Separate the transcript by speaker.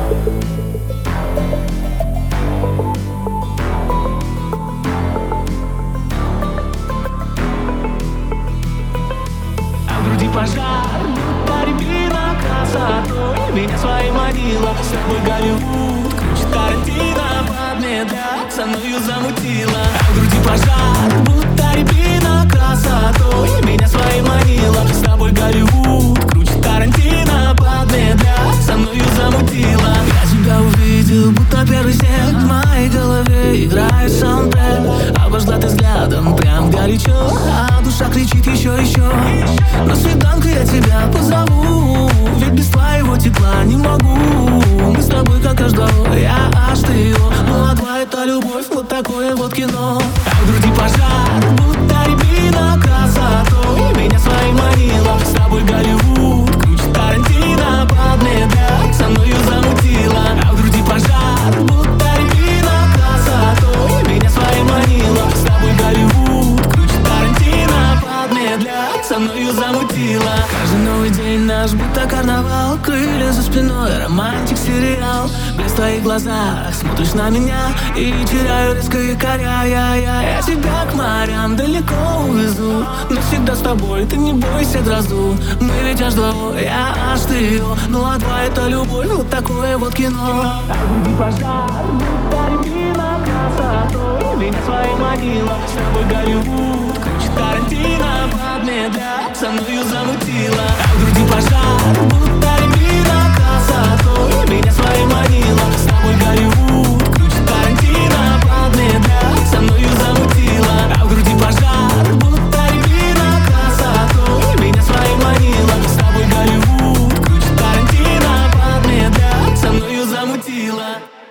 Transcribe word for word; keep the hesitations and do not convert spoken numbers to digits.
Speaker 1: Пожар, будто рябина красотой меня своей манила. С тобой Голливуд, круче Тарантино, подмедля, со мною замутила. А в груди пожар, будто рябина красотой меня своей манила. С тобой Голливуд, круче Тарантино, подмедля, со мною замутила. Я тебя увидел, будто первый снег в моей голове играет саундтрек. Обожгла ты взглядом, прям горячо, а душа кричит еще, еще. На свиданку я тебя позову, ведь без твоего тепла не могу. Мы с тобой как аж до, я аж ты его. Молодая это любовь, вот такое вот кино. А в груди пожар, будто рябина красотой меня своей манила. С тобой Голливуд, круче Тарантино, подмедля, со мною замутила. А в груди пожар, будто рябина красотой меня своей манила. С тобой Голливуд, круче Тарантино, подмедля, со мною замутила. Каждый новый день наш будто карнавал, крылья за спиной, романтик сериал. Блеск в твоих глазах, смотришь на меня и теряю резко якоря. Я, я, я тебя к морям далеко увезу, но всегда с тобой, ты не бойся грозу. Мы ведь аж два, я аж ты ее. Ну а два это любовь, вот такое вот кино. А в груди пожар, будто рябина красотой меня своей манила. С тобой Голливуд, круче Тарантино, подмедля, со мною замутила. А в груди пожар, будто рябина красотой меня своей манила. С тобой Голливуд, круче Тарантино, подмедля, со мною замутила. А в груди пожар, будто рябина красотой меня своей манила. С тобой Голливуд, круче Тарантино, подмедля, со мною замутила.